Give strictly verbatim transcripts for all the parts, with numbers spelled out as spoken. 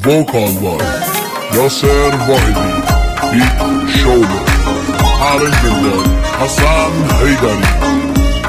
vocal by Yasser Vahidi, beat Shoulder, arrangement by Hassan Haydari.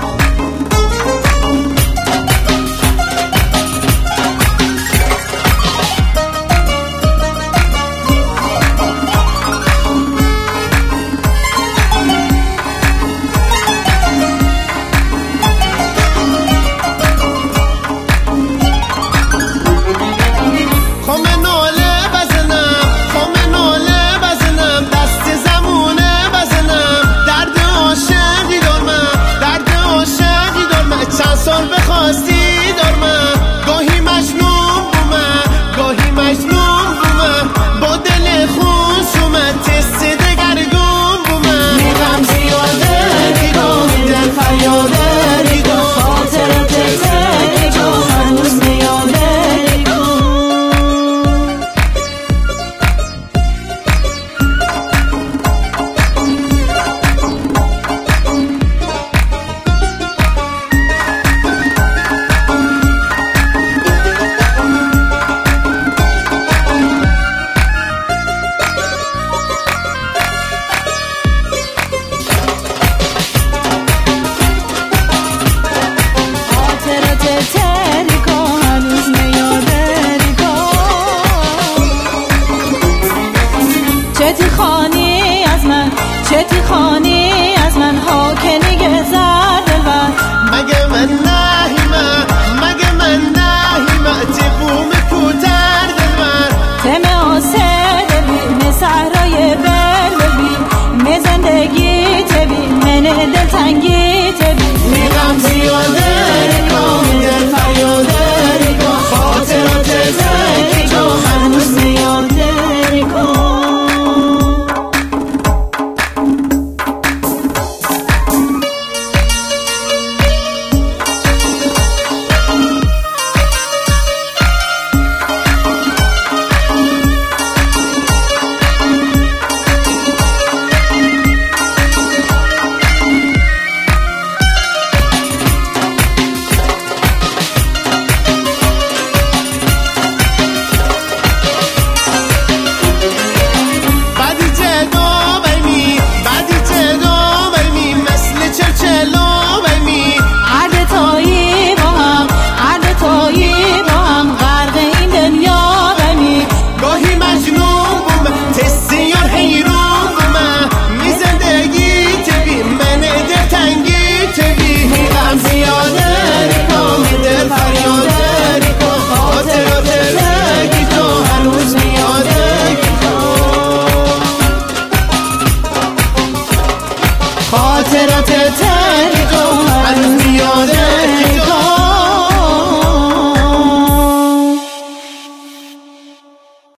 چتی خانی از من چتی خانی از من ها که نگه زد دلبر مگه من نهیمه مگه من نهیمه تبوم کوتر دلبر تم آسه دبی مسحرای بل ببی می زندگی تبی من دلتنگی تبی میغم زیاده